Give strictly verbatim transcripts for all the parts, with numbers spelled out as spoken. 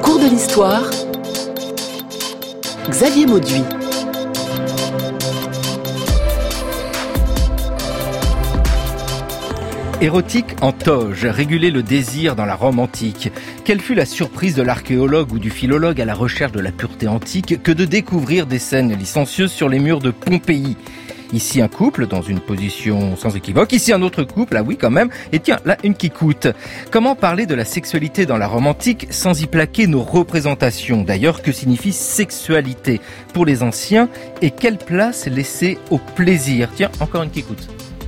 cours de l'histoire, Xavier Mauduit. Érotique en toge, réguler le désir dans la Rome antique. Quelle fut la surprise de l'archéologue ou du philologue à la recherche de la pureté antique que de découvrir des scènes licencieuses sur les murs de Pompéi. Ici un couple dans une position sans équivoque, ici un autre couple, ah oui quand même, et tiens, là une qui coûte. Comment parler de la sexualité dans la Rome antique sans y plaquer nos représentations? D'ailleurs, que signifie sexualité pour les anciens et quelle place laisser au plaisir? Tiens, encore une qui coûte.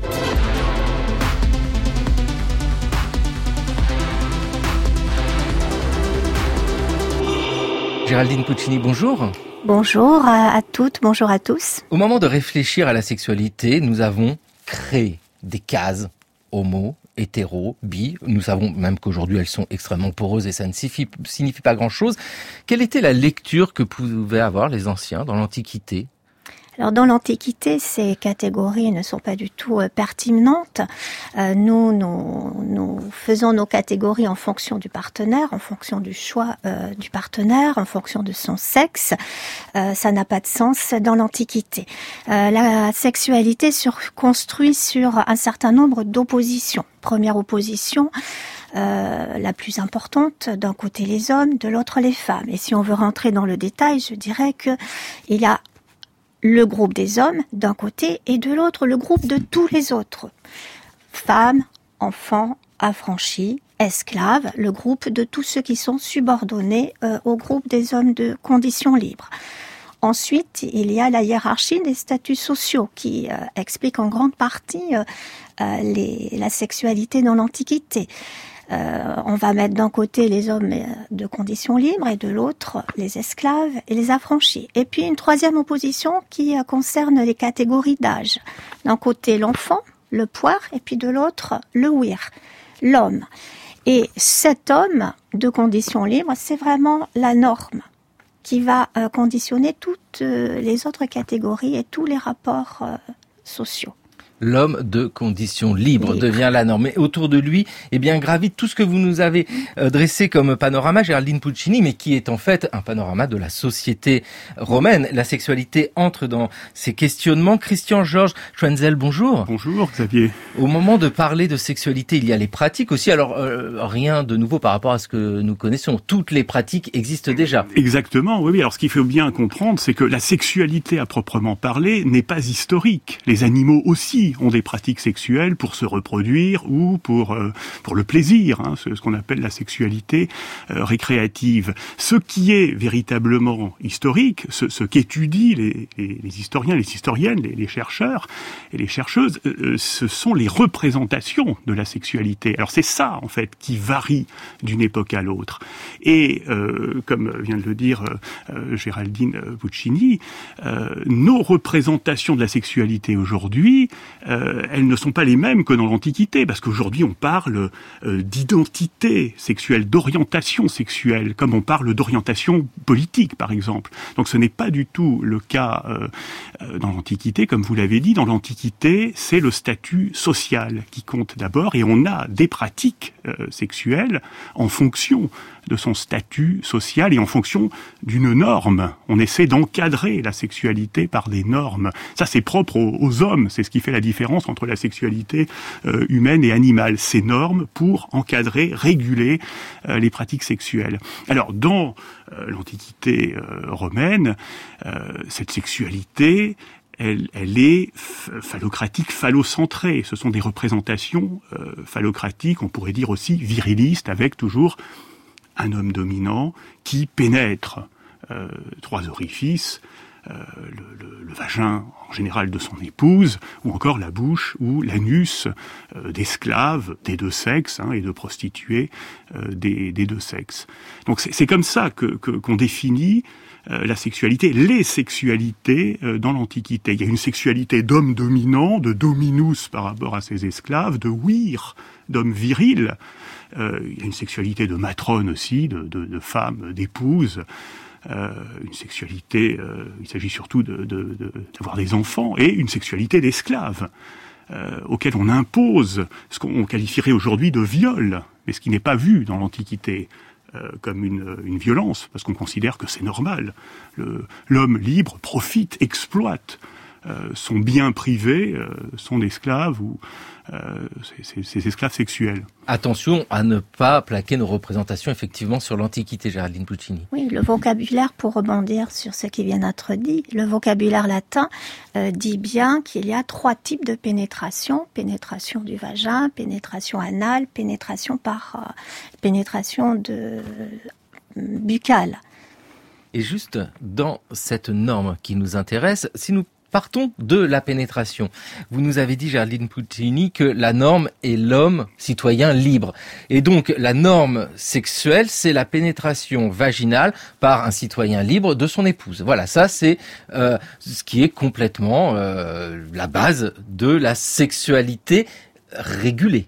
Géraldine Puccini, bonjour. Bonjour à toutes, bonjour à tous. Au moment de réfléchir à la sexualité, nous avons créé des cases homo, hétéro, bi. Nous savons même qu'aujourd'hui elles sont extrêmement poreuses et ça ne signifie, signifie pas grand-chose. Quelle était la lecture que pouvaient avoir les anciens dans l'Antiquité ? Alors dans l'Antiquité, ces catégories ne sont pas du tout euh, pertinentes. Euh, nous, nous, nous faisons nos catégories en fonction du partenaire, en fonction du choix euh, du partenaire, en fonction de son sexe. Euh, ça n'a pas de sens dans l'Antiquité. Euh, la sexualité se construit sur un certain nombre d'oppositions. Première opposition, Euh, la plus importante, d'un côté les hommes, de l'autre les femmes. Et si on veut rentrer dans le détail, je dirais que il y a le groupe des hommes d'un côté et de l'autre le groupe de tous les autres. Femmes, enfants, affranchis, esclaves, le groupe de tous ceux qui sont subordonnés euh, au groupe des hommes de condition libre. Ensuite, il y a la hiérarchie des statuts sociaux qui euh, explique en grande partie euh, euh, les, la sexualité dans l'Antiquité. Euh, on va mettre d'un côté les hommes de condition libre et de l'autre les esclaves et les affranchis. Et puis une troisième opposition qui euh, concerne les catégories d'âge. D'un côté l'enfant, le poire, et puis de l'autre le ouïr, l'homme. Et cet homme de condition libre, c'est vraiment la norme qui va euh, conditionner toutes euh, les autres catégories et tous les rapports euh, sociaux. L'homme de condition libre, libre devient la norme. Mais autour de lui, eh bien, gravite tout ce que vous nous avez euh, dressé comme panorama, Géraldine Puccini, mais qui est en fait un panorama de la société romaine. La sexualité entre dans ces questionnements. Christian-Georges Schwenzel, bonjour. Bonjour, Xavier. Au moment de parler de sexualité, il y a les pratiques aussi. Alors, euh, rien de nouveau par rapport à ce que nous connaissons. Toutes les pratiques existent déjà. Exactement, oui, oui. Alors, ce qu'il faut bien comprendre, c'est que la sexualité à proprement parler n'est pas historique. Les animaux aussi ont des pratiques sexuelles pour se reproduire ou pour euh, pour le plaisir, hein, ce, ce qu'on appelle la sexualité euh, récréative. Ce qui est véritablement historique, ce, ce qu'étudient les, les, les historiens, les historiennes, les, les chercheurs et les chercheuses, euh, ce sont les représentations de la sexualité. Alors c'est ça, en fait, qui varie d'une époque à l'autre. Et euh, comme vient de le dire euh, Géraldine Puccini, euh, nos représentations de la sexualité aujourd'hui, Euh, elles ne sont pas les mêmes que dans l'Antiquité, parce qu'aujourd'hui on parle euh, d'identité sexuelle, d'orientation sexuelle, comme on parle d'orientation politique par exemple. Donc ce n'est pas du tout le cas euh, euh, dans l'Antiquité, comme vous l'avez dit. Dans l'Antiquité, c'est le statut social qui compte d'abord, et on a des pratiques euh, sexuelles en fonction de son statut social et en fonction d'une norme. On essaie d'encadrer la sexualité par des normes. Ça, c'est propre aux, aux hommes. C'est ce qui fait la différence entre la sexualité euh, humaine et animale. Ces normes pour encadrer, réguler euh, les pratiques sexuelles. Alors, dans euh, l'Antiquité euh, romaine, euh, cette sexualité, Elle, elle est phallocratique, phallocentrée. Ce sont des représentations euh, phallocratiques, on pourrait dire aussi virilistes, avec toujours un homme dominant qui pénètre euh, trois orifices, euh, le, le, le vagin en général de son épouse, ou encore la bouche ou l'anus euh, d'esclaves des deux sexes, hein, et de prostituées euh, des, des deux sexes. Donc c'est, c'est comme ça que, que, qu'on définit Euh, la sexualité, les sexualités euh, dans l'Antiquité. Il y a une sexualité d'homme dominant, de dominus par rapport à ses esclaves, de vir, d'homme viril. Euh, il y a une sexualité de matrone aussi, de, de, de femme, d'épouse. Euh, une sexualité, euh, il s'agit surtout de, de, de, d'avoir des enfants, et une sexualité d'esclave, euh, auquel on impose ce qu'on qualifierait aujourd'hui de viol, mais ce qui n'est pas vu dans l'Antiquité. euh, comme une, une violence, parce qu'on considère que c'est normal. Le, l'homme libre profite, exploite euh, son bien privé, euh, son esclave ou euh, ses, ses esclaves sexuels. Attention à ne pas plaquer nos représentations effectivement sur l'Antiquité, Géraldine Puccini. Oui, le vocabulaire, pour rebondir sur ce qui vient d'être dit, le vocabulaire latin euh, dit bien qu'il y a trois types de pénétration. Pénétration du vagin, pénétration anale, pénétration par euh, pénétration de euh, buccale. Et juste dans cette norme qui nous intéresse, si nous partons de la pénétration. Vous nous avez dit, Géraldine Puccini, que la norme est l'homme citoyen libre. Et donc, la norme sexuelle, c'est la pénétration vaginale par un citoyen libre de son épouse. Voilà, ça, c'est euh, ce qui est complètement euh, la base de la sexualité régulée.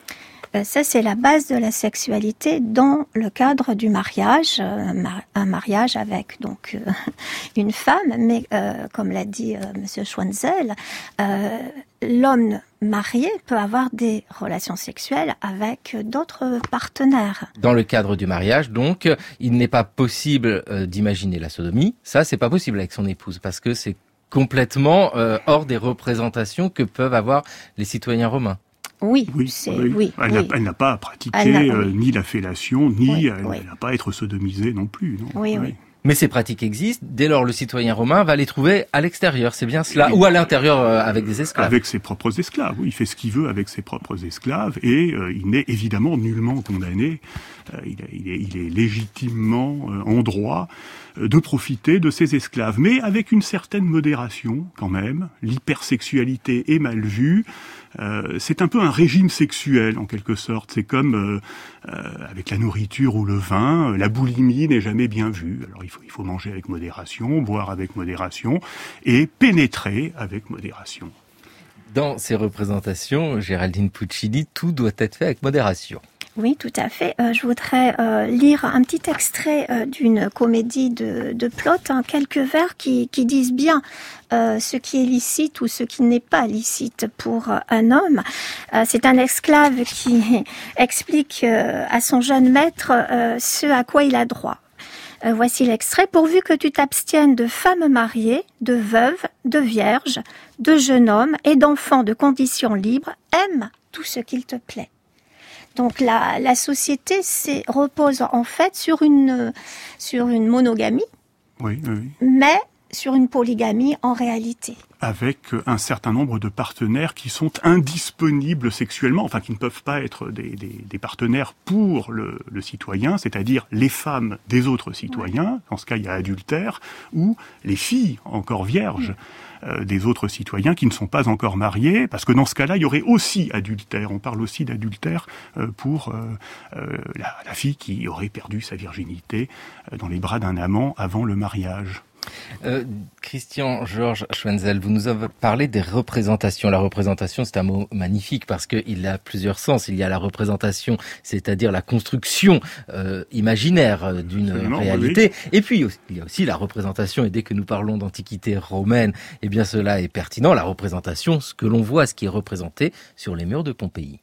Ça, c'est la base de la sexualité dans le cadre du mariage, un mariage avec donc une femme, mais euh, comme l'a dit euh, Monsieur Schwenzel, euh, l'homme marié peut avoir des relations sexuelles avec d'autres partenaires. Dans le cadre du mariage, donc, il n'est pas possible euh, d'imaginer la sodomie. Ça, c'est pas possible avec son épouse, parce que c'est complètement euh, hors des représentations que peuvent avoir les citoyens romains. Oui, oui, c'est, oui. oui, elle, oui. N'a, elle n'a pas à pratiquer n'a, euh, oui. ni la fellation, ni oui, elle, oui. elle n'a pas à être sodomisée non plus. Non oui, oui. oui. Mais ces pratiques existent, dès lors le citoyen romain va les trouver à l'extérieur, c'est bien cela, ou à l'intérieur euh, avec des esclaves. Avec ses propres esclaves, oui, il fait ce qu'il veut avec ses propres esclaves, et euh, il n'est évidemment nullement condamné, euh, il, est, il, est, il est légitimement euh, en droit euh, de profiter de ses esclaves, mais avec une certaine modération quand même. L'hypersexualité est mal vue, euh, c'est un peu un régime sexuel en quelque sorte, c'est comme euh, euh, avec la nourriture ou le vin, la boulimie n'est jamais bien vue, alors il faut, il faut manger avec modération, boire avec modération, et pénétrer avec modération. Dans ces représentations, Géraldine Puccini, tout doit être fait avec modération. Oui, tout à fait. Euh, je voudrais euh, lire un petit extrait euh, d'une comédie de, de Plaute, hein, quelques vers qui, qui disent bien euh, ce qui est licite ou ce qui n'est pas licite pour euh, un homme. Euh, c'est un esclave qui explique euh, à son jeune maître euh, ce à quoi il a droit. Euh, voici l'extrait. « Pourvu que tu t'abstiennes de femmes mariées, de veuves, de vierges, de jeunes hommes et d'enfants de condition libre, aime tout ce qu'il te plaît. » Donc la, la société c'est, repose en fait sur une, sur une monogamie, oui, oui. mais sur une polygamie en réalité. Avec un certain nombre de partenaires qui sont indisponibles sexuellement, enfin qui ne peuvent pas être des, des, des partenaires pour le, le citoyen, c'est-à-dire les femmes des autres citoyens, dans ce cas il y a adultère, ou les filles encore vierges. Oui. Euh, des autres citoyens qui ne sont pas encore mariés, parce que dans ce cas-là, il y aurait aussi adultère. On parle aussi d'adultère euh, pour euh, euh, la, la fille qui aurait perdu sa virginité euh, dans les bras d'un amant avant le mariage. Euh, Christian Georges Schwenzel, vous nous avez parlé des représentations. La représentation, c'est un mot magnifique parce qu'il a plusieurs sens. Il y a la représentation, c'est-à-dire la construction euh, imaginaire d'une Absolument, réalité. Oui. Et puis, il y a aussi la représentation, et dès que nous parlons d'antiquité romaine, eh bien cela est pertinent, la représentation, ce que l'on voit, ce qui est représenté sur les murs de Pompéi.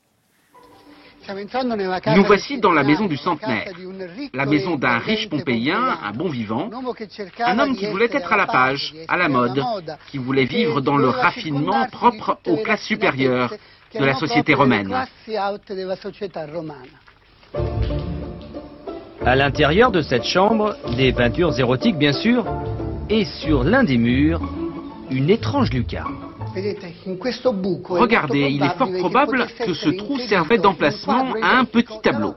Nous voici dans la maison du centenaire, la maison d'un riche pompéien, un bon vivant, un homme qui voulait être à la page, à la mode, qui voulait vivre dans le raffinement propre aux classes supérieures de la société romaine. À l'intérieur de cette chambre, des peintures érotiques bien sûr, et sur l'un des murs, une étrange lucarne. Regardez, il est fort probable que ce trou servait d'emplacement à un petit tableau.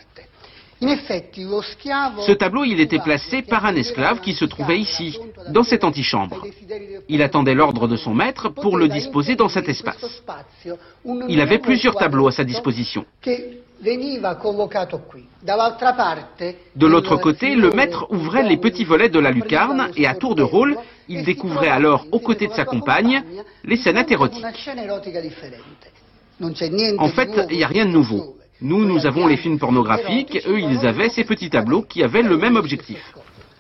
Ce tableau, il était placé par un esclave qui se trouvait ici, dans cette antichambre. Il attendait l'ordre de son maître pour le disposer dans cet espace. Il avait plusieurs tableaux à sa disposition. De l'autre côté, le maître ouvrait les petits volets de la lucarne et à tour de rôle, il découvrait alors, aux côtés de sa compagne, les scènes érotiques. En fait, il n'y a rien de nouveau. Nous, nous avons les films pornographiques, eux, ils avaient ces petits tableaux qui avaient le même objectif.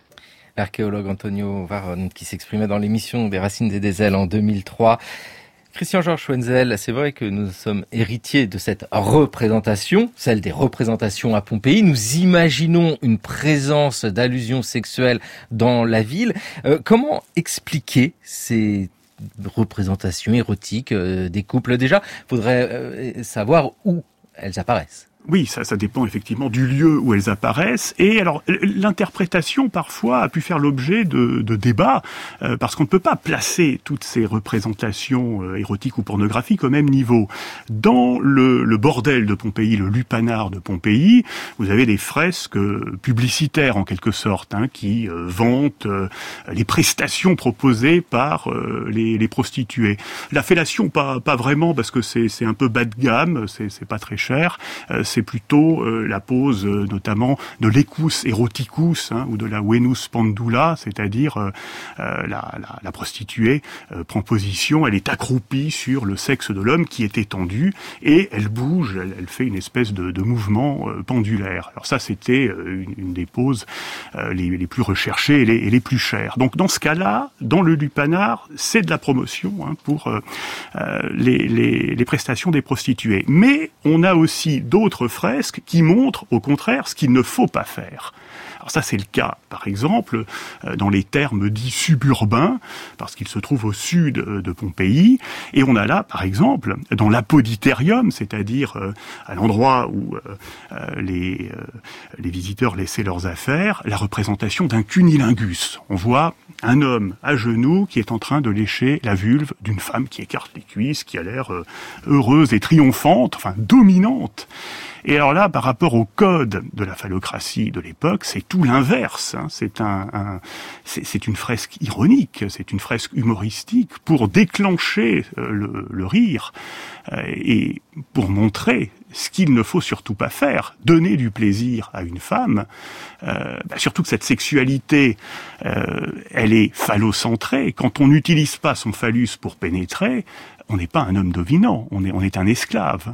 L'archéologue Antonio Varone, qui s'exprimait dans l'émission des Racines et des Ailes en deux mille trois. Christian-Georges Schwenzel, c'est vrai que nous sommes héritiers de cette représentation, celle des représentations à Pompéi. Nous imaginons une présence d'allusions sexuelles dans la ville. Euh, comment expliquer ces représentations érotiques euh, des couples? Déjà, il faudrait euh, savoir où elles apparaissent. Oui, ça, ça dépend effectivement du lieu où elles apparaissent. Et alors, l'interprétation, parfois, a pu faire l'objet de, de débats, euh, parce qu'on ne peut pas placer toutes ces représentations euh, érotiques ou pornographiques au même niveau. Dans le, le bordel de Pompéi, le lupanar de Pompéi, vous avez des fresques publicitaires, en quelque sorte, hein, qui euh, vantent euh, les prestations proposées par euh, les, les prostituées. La fellation, pas, pas vraiment, parce que c'est, c'est un peu bas de gamme, c'est, c'est pas très cher. Euh, c'est plutôt euh, la pose euh, notamment de l'ecus eroticus, hein, ou de la venus pendula, c'est-à-dire euh, euh, la, la, la prostituée euh, prend position, elle est accroupie sur le sexe de l'homme qui est étendu et elle bouge, elle, elle fait une espèce de, de mouvement euh, pendulaire. Alors ça, c'était euh, une, une des poses euh, les, les plus recherchées et les, et les plus chères. Donc dans ce cas-là, dans le lupanar, c'est de la promotion, hein, pour euh, euh, les, les, les prestations des prostituées. Mais on a aussi d'autres fresques qui montrent au contraire ce qu'il ne faut pas faire. Alors ça, c'est le cas, par exemple, dans les termes dits suburbains, parce qu'ils se trouvent au sud de Pompéi, et on a là, par exemple, dans l'apoditérium, c'est-à-dire à l'endroit où les, les visiteurs laissaient leurs affaires, la représentation d'un cunilingus. On voit un homme à genoux qui est en train de lécher la vulve d'une femme qui écarte les cuisses, qui a l'air heureuse et triomphante, enfin dominante. Et alors là, par rapport au code de la phallocratie de l'époque, c'est tout l'inverse. Hein. C'est un, un c'est, c'est une fresque ironique, c'est une fresque humoristique pour déclencher euh, le, le rire euh, et pour montrer ce qu'il ne faut surtout pas faire, donner du plaisir à une femme, euh, bah surtout que cette sexualité, euh, elle est phallocentrée. Quand on n'utilise pas son phallus pour pénétrer, on n'est pas un homme dominant, on est, on est un esclave.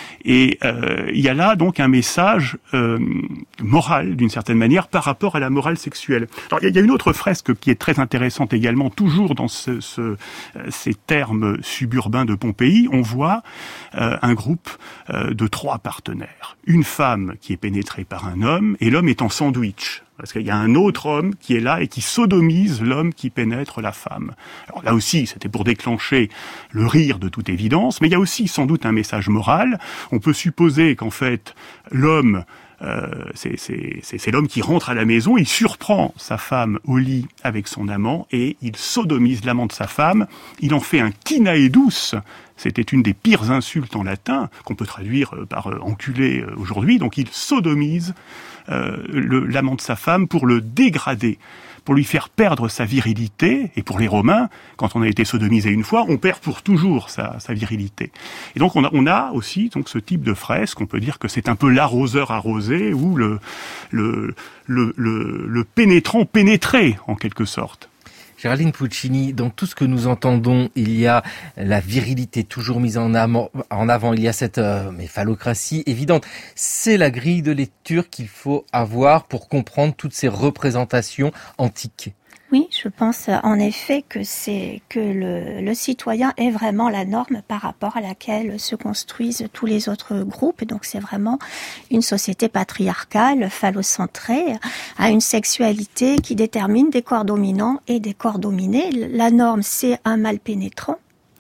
Et euh, il y a là donc un message euh, moral, d'une certaine manière, par rapport à la morale sexuelle. Alors il y a une autre fresque qui est très intéressante également, toujours dans ce, ce, ces termes suburbains de Pompéi. On voit euh, un groupe euh, de trois partenaires. Une femme qui est pénétrée par un homme, et l'homme est en sandwich. Parce qu'il y a un autre homme qui est là et qui sodomise l'homme qui pénètre la femme. Alors là aussi, c'était pour déclencher le rire de toute évidence, mais il y a aussi sans doute un message moral. On peut supposer qu'en fait, l'homme, euh, c'est, c'est, c'est, c'est l'homme qui rentre à la maison, il surprend sa femme au lit avec son amant et il sodomise l'amant de sa femme. Il en fait un kinaedus. C'était une des pires insultes en latin, qu'on peut traduire par euh, enculé euh, aujourd'hui. Donc il sodomise euh, le, l'amant de sa femme pour le dégrader, pour lui faire perdre sa virilité. Et pour les Romains, quand on a été sodomisé une fois, on perd pour toujours sa, sa virilité. Et donc on a, on a aussi donc ce type de fresque. On peut dire que c'est un peu l'arroseur arrosé ou le, le, le, le, le pénétrant pénétré, en quelque sorte. Géraldine Puccini, dans tout ce que nous entendons, il y a la virilité toujours mise en avant, en avant. Il y a cette euh, mais phallocratie évidente. C'est la grille de lecture qu'il faut avoir pour comprendre toutes ces représentations antiques. Oui, je pense en effet que c'est que le, le citoyen est vraiment la norme par rapport à laquelle se construisent tous les autres groupes. Et donc c'est vraiment une société patriarcale, phallocentrée, à une sexualité qui détermine des corps dominants et des corps dominés. La norme, c'est un mâle pénétrant,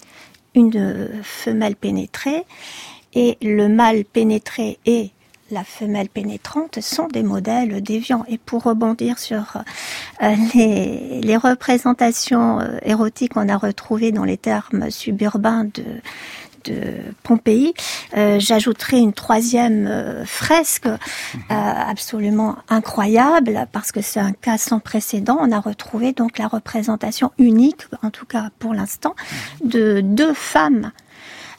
une femelle pénétrée, et le mâle pénétré est la femelle pénétrante sont des modèles déviants. Et pour rebondir sur euh, les, les représentations euh, érotiques qu'on a retrouvées dans les termes suburbains de, de Pompéi, euh, j'ajouterai une troisième euh, fresque euh, absolument incroyable, parce que c'est un cas sans précédent. On a retrouvé donc la représentation unique, en tout cas pour l'instant, de deux femmes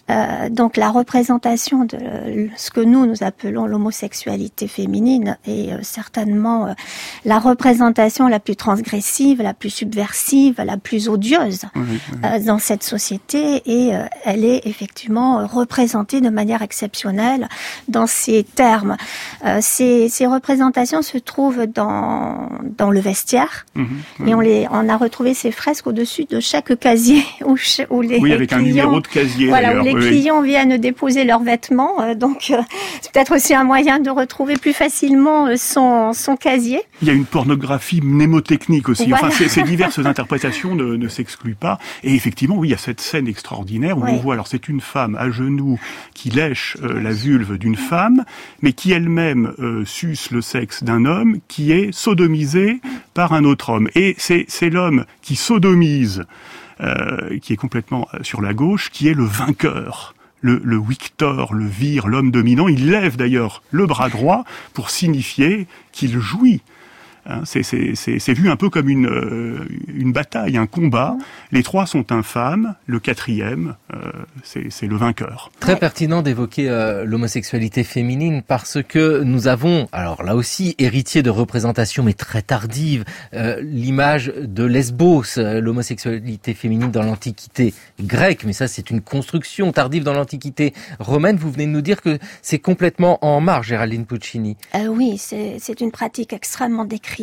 Euh, donc la représentation de ce que nous nous appelons l'homosexualité féminine est euh, certainement euh, la représentation la plus transgressive, la plus subversive, la plus odieuse oui, oui. Euh, dans cette société, et euh, elle est effectivement euh, représentée de manière exceptionnelle dans ces termes. Euh, ces, ces représentations se trouvent dans dans le vestiaire mmh, mmh. et on les on a retrouvé ces fresques au-dessus de chaque casier où, où les oui avec clients, un numéro de casier voilà, où les oui. clients viennent déposer leurs vêtements, euh, donc euh, c'est peut-être aussi un moyen de retrouver plus facilement euh, son son casier. Il y a une pornographie mnémotechnique aussi. Voilà. Enfin, ces, ces diverses interprétations ne, ne s'excluent pas. Et effectivement, oui, il y a cette scène extraordinaire où oui. on voit, alors c'est une femme à genoux qui lèche euh, la vulve d'une femme, mais qui elle-même euh, suce le sexe d'un homme qui est sodomisé par un autre homme. Et c'est, c'est l'homme qui sodomise, euh, qui est complètement sur la gauche, qui est le vainqueur. Le, le victor, le vir, l'homme dominant, il lève d'ailleurs le bras droit pour signifier qu'il jouit. Hein, c'est, c'est, c'est, c'est vu un peu comme une, euh, une bataille, un combat. Les trois sont infâmes, le quatrième, euh, c'est, c'est le vainqueur. Très pertinent d'évoquer euh, l'homosexualité féminine parce que nous avons, alors là aussi, héritier de représentations mais très tardives, euh, l'image de Lesbos, euh, l'homosexualité féminine dans l'Antiquité grecque, mais ça c'est une construction tardive dans l'Antiquité romaine. Vous venez de nous dire que c'est complètement en marge, Géraldine Puccini. Euh, oui, c'est, c'est une pratique extrêmement décriée.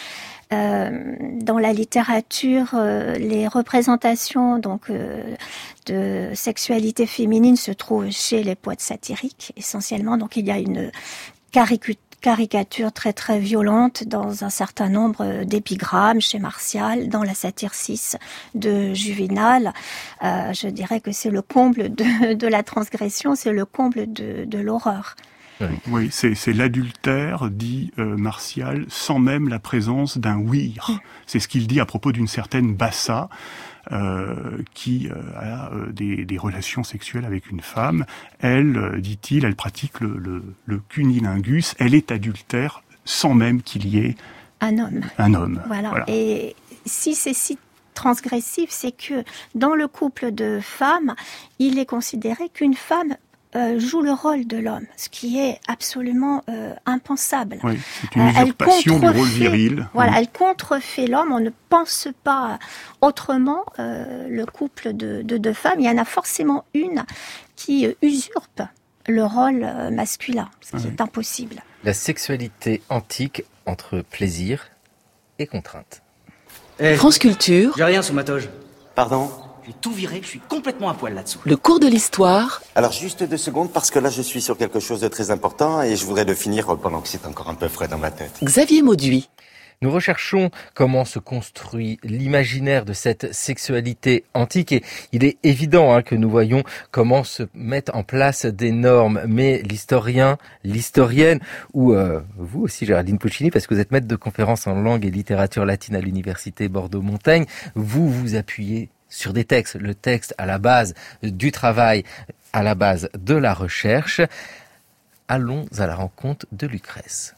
Euh, dans la littérature, euh, les représentations donc euh, de sexualité féminine se trouvent chez les poètes satiriques essentiellement. Donc il y a une caricature caricature très très violente dans un certain nombre d'épigrammes chez Martial, dans la satire six de Juvénal. Euh, je dirais que c'est le comble de, de la transgression, c'est le comble de, de l'horreur. Oui, oui c'est, c'est l'adultère, dit euh, Martial, sans même la présence d'un ouïr. C'est ce qu'il dit à propos d'une certaine Bassa, euh, qui euh, a euh, des, des relations sexuelles avec une femme. Elle, euh, dit-il, elle pratique le, le, le cunilingus, elle est adultère sans même qu'il y ait un homme. Un homme. Voilà. Voilà. Et si c'est si transgressif, c'est que dans le couple de femmes, il est considéré qu'une femme Euh, joue le rôle de l'homme, ce qui est absolument euh, impensable. Oui, c'est une usurpation euh, du rôle viril. Voilà, oui. Elle contrefait l'homme. On ne pense pas autrement euh, le couple de, de deux femmes. Il y en a forcément une qui euh, usurpe le rôle euh, masculin, ce qui oui. est impossible. La sexualité antique entre plaisir et contrainte. Hey, France Culture. J'ai rien sous ma toge. Pardon ? J'ai tout viré, je suis complètement à poil là-dessous. Le cours de l'histoire. Alors juste deux secondes, parce que là je suis sur quelque chose de très important et je voudrais le finir pendant que c'est encore un peu frais dans ma tête. Xavier Mauduit. Nous recherchons comment se construit l'imaginaire de cette sexualité antique et il est évident hein, que nous voyons comment se mettent en place des normes. Mais l'historien, l'historienne, ou euh, vous aussi Géraldine Puccini, parce que vous êtes maître de conférences en langue et littérature latine à l'université Bordeaux-Montaigne, vous vous appuyez sur des textes, le texte à la base du travail, à la base de la recherche. Allons à la rencontre de Lucrèce.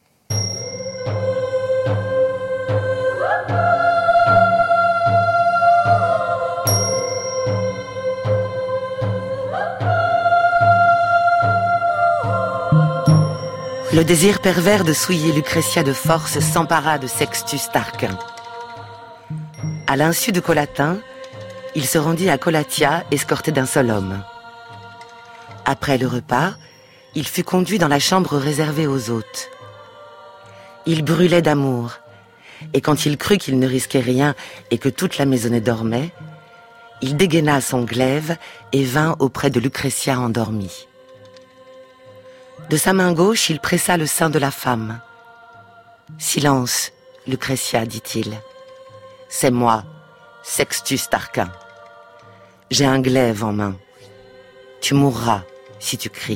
Le désir pervers de souiller Lucrétia de force s'empara de Sextus Tarquin. À l'insu de Collatin, il se rendit à Collatia, escorté d'un seul homme. Après le repas, il fut conduit dans la chambre réservée aux hôtes. Il brûlait d'amour, et quand il crut qu'il ne risquait rien et que toute la maisonnée dormait, il dégaina son glaive et vint auprès de Lucrétia endormie. De sa main gauche, il pressa le sein de la femme. « Silence, Lucrétia, dit-il. C'est moi, Sextus Tarquin. J'ai un glaive en main. Tu mourras si tu cries. »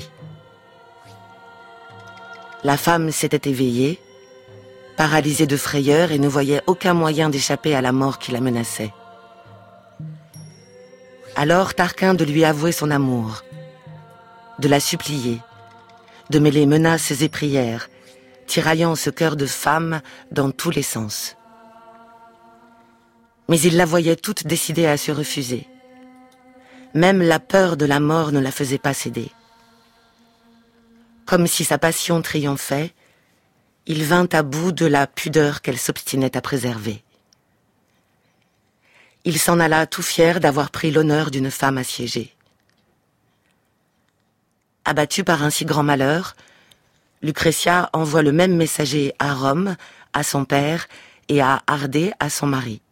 La femme s'était éveillée, paralysée de frayeur et ne voyait aucun moyen d'échapper à la mort qui la menaçait. Alors Tarquin de lui avouer son amour, de la supplier, de mêler menaces et prières, tiraillant ce cœur de femme dans tous les sens. Mais il la voyait toute décidée à se refuser. Même la peur de la mort ne la faisait pas céder. Comme si sa passion triomphait, il vint à bout de la pudeur qu'elle s'obstinait à préserver. Il s'en alla tout fier d'avoir pris l'honneur d'une femme assiégée. Abattue par un si grand malheur, Lucrezia envoie le même messager à Rome, à son père, et à Ardée, à son mari.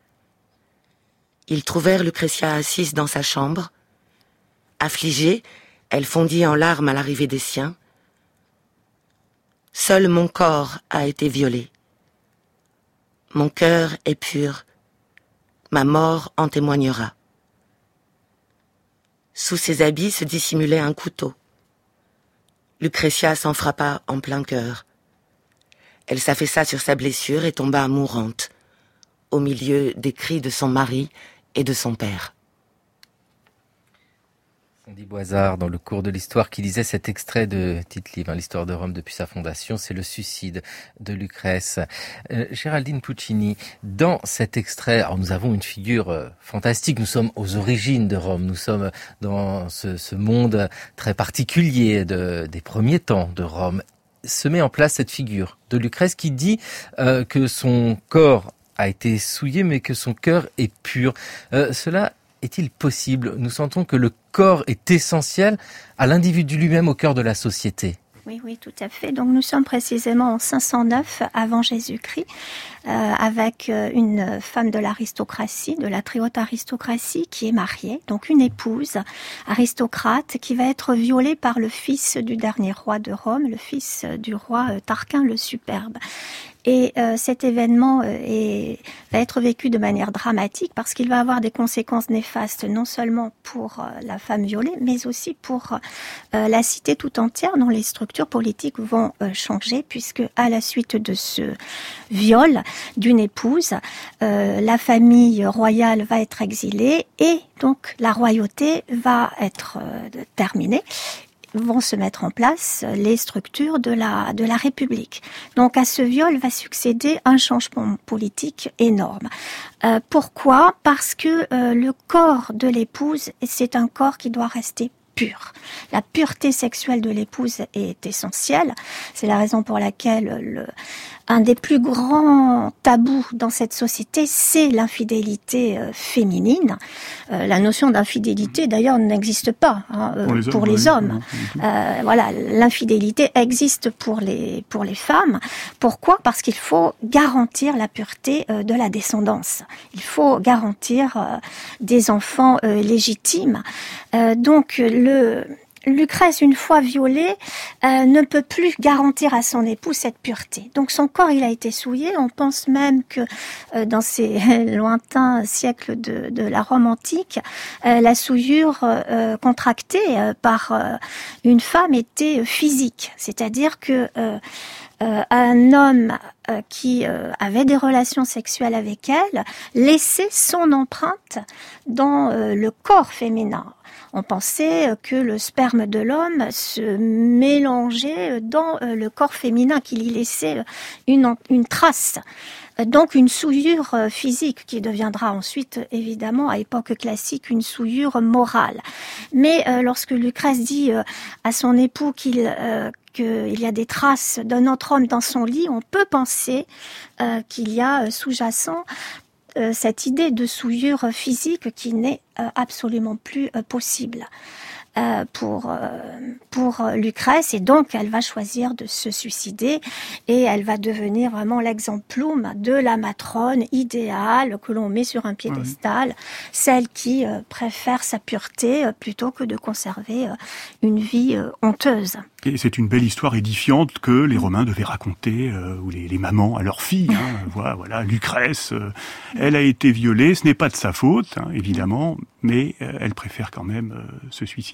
Ils trouvèrent Lucrezia assise dans sa chambre. Affligée, elle fondit en larmes à l'arrivée des siens. « Seul mon corps a été violé. Mon cœur est pur. Ma mort en témoignera. » Sous ses habits se dissimulait un couteau. Lucrezia s'en frappa en plein cœur. Elle s'affaissa sur sa blessure et tomba mourante, au milieu des cris de son mari et de son père. Sandy Boisard, dans le cours de l'histoire, qui lisait cet extrait de Tite-Live, hein, l'histoire de Rome depuis sa fondation, c'est le suicide de Lucrèce. Euh, Géraldine Puccini, dans cet extrait, alors nous avons une figure euh, fantastique, nous sommes aux origines de Rome, nous sommes dans ce, ce monde très particulier de, des premiers temps de Rome. Se met en place cette figure de Lucrèce qui dit euh, que son corps a été souillé, mais que son cœur est pur. Euh, cela est-il possible? Nous sentons que le corps est essentiel à l'individu lui-même au cœur de la société. Oui, oui, tout à fait. Donc nous sommes précisément en cinq cent neuf avant Jésus-Christ, euh, avec une femme de l'aristocratie, de la très haute aristocratie, qui est mariée, donc une épouse aristocrate qui va être violée par le fils du dernier roi de Rome, le fils du roi Tarquin le Superbe. Et euh, cet événement euh, est, va être vécu de manière dramatique parce qu'il va avoir des conséquences néfastes non seulement pour euh, la femme violée, mais aussi pour euh, la cité tout entière dont les structures politiques vont euh, changer, puisque à la suite de ce viol d'une épouse, euh, la famille royale va être exilée et donc la royauté va être euh, terminée. Vont se mettre en place les structures de la de la République. Donc à ce viol va succéder un changement politique énorme. Euh, pourquoi ? Parce que euh, le corps de l'épouse, c'est un corps qui doit rester pur. La pureté sexuelle de l'épouse est essentielle. C'est la raison pour laquelle le, un des plus grands tabous dans cette société, c'est l'infidélité euh, féminine. Euh, la notion d'infidélité, d'ailleurs, n'existe pas hein, euh, pour les pour hommes. Les hommes. Euh, voilà, l'infidélité existe pour les pour les femmes. Pourquoi ? Parce qu'il faut garantir la pureté euh, de la descendance. Il faut garantir euh, des enfants euh, légitimes. Euh, donc le Lucrèce, une fois violée, euh, ne peut plus garantir à son époux cette pureté. Donc son corps, il a été souillé. On pense même que euh, dans ces lointains siècles de, de la Rome antique, euh, la souillure euh, contractée euh, par euh, une femme était physique. C'est-à-dire que euh, euh, un homme euh, qui euh, avait des relations sexuelles avec elle laissait son empreinte dans euh, le corps féminin. On pensait que le sperme de l'homme se mélangeait dans le corps féminin, qu'il y laissait une, une trace. Donc une souillure physique qui deviendra ensuite, évidemment, à époque classique, une souillure morale. Mais euh, lorsque Lucrèce dit euh, à son époux qu'il... Euh, qu'il y a des traces d'un autre homme dans son lit, on peut penser euh, qu'il y a sous-jacent Euh, cette idée de souillure physique qui n'est euh, absolument plus euh, possible euh, pour euh, pour Lucrèce, et donc elle va choisir de se suicider et elle va devenir vraiment l'exemplum de la matrone idéale que l'on met sur un piédestal, oui. Celle qui euh, préfère sa pureté euh, plutôt que de conserver euh, une vie euh, honteuse. Et c'est une belle histoire édifiante que les Romains devaient raconter, euh, ou les, les mamans à leurs filles. Hein. voilà, voilà, Lucrèce, euh, elle a été violée, ce n'est pas de sa faute, hein, évidemment, mais euh, elle préfère quand même euh, se suicider.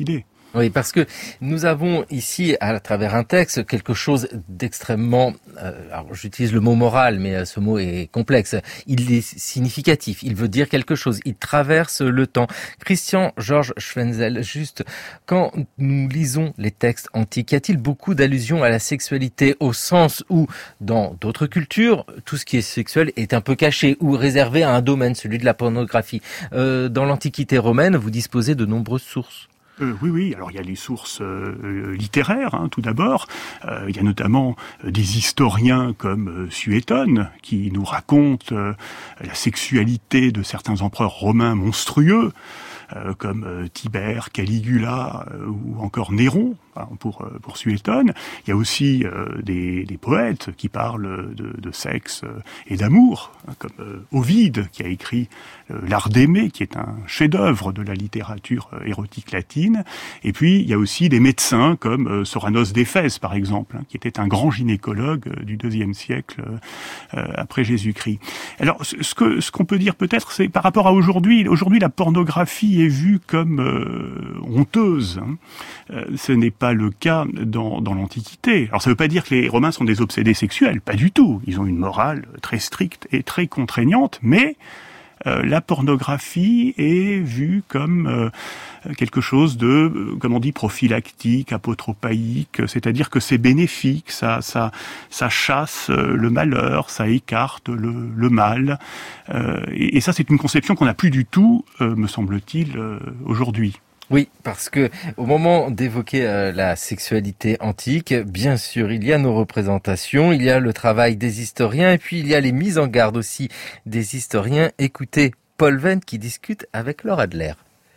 Oui, parce que nous avons ici, à travers un texte, quelque chose d'extrêmement, euh, alors j'utilise le mot moral, mais ce mot est complexe. Il est significatif, il veut dire quelque chose, il traverse le temps. Christian Georges Schwenzel, juste, quand nous lisons les textes antiques, y a-t-il beaucoup d'allusions à la sexualité au sens où, dans d'autres cultures, tout ce qui est sexuel est un peu caché ou réservé à un domaine, celui de la pornographie. Euh, dans l'Antiquité romaine, vous disposez de nombreuses sources. Euh, oui, oui. Alors il y a les sources euh, littéraires, hein, tout d'abord. Euh, il y a notamment euh, des historiens comme euh, Suétone qui nous racontent euh, la sexualité de certains empereurs romains monstrueux, euh, comme euh, Tibère, Caligula euh, ou encore Néron. Pour, pour Suétone. Il y a aussi euh, des, des poètes qui parlent de, de sexe et d'amour, hein, comme euh, Ovide, qui a écrit euh, L'Art d'aimer, qui est un chef-d'œuvre de la littérature euh, érotique latine. Et puis, il y a aussi des médecins, comme euh, Soranos d'Éphèse, par exemple, hein, qui était un grand gynécologue euh, du deuxième siècle euh, après Jésus-Christ. Alors, ce, que, ce qu'on peut dire peut-être, c'est par rapport à aujourd'hui, aujourd'hui, la pornographie est vue comme euh, honteuse. Hein. Euh, ce n'est pas le cas dans, dans l'Antiquité. Alors ça ne veut pas dire que les Romains sont des obsédés sexuels, pas du tout. Ils ont une morale très stricte et très contraignante, mais euh, la pornographie est vue comme euh, quelque chose de, euh, comme on dit, prophylactique, apotropaïque, c'est-à-dire que c'est bénéfique, ça, ça, ça chasse le malheur, ça écarte le, le mal. Euh, et, et ça, c'est une conception qu'on n'a plus du tout, euh, me semble-t-il, euh, aujourd'hui. Oui, parce que au moment d'évoquer euh, la sexualité antique, bien sûr, il y a nos représentations, il y a le travail des historiens et puis il y a les mises en garde aussi des historiens. Écoutez Paul Venn qui discute avec Laure Adler.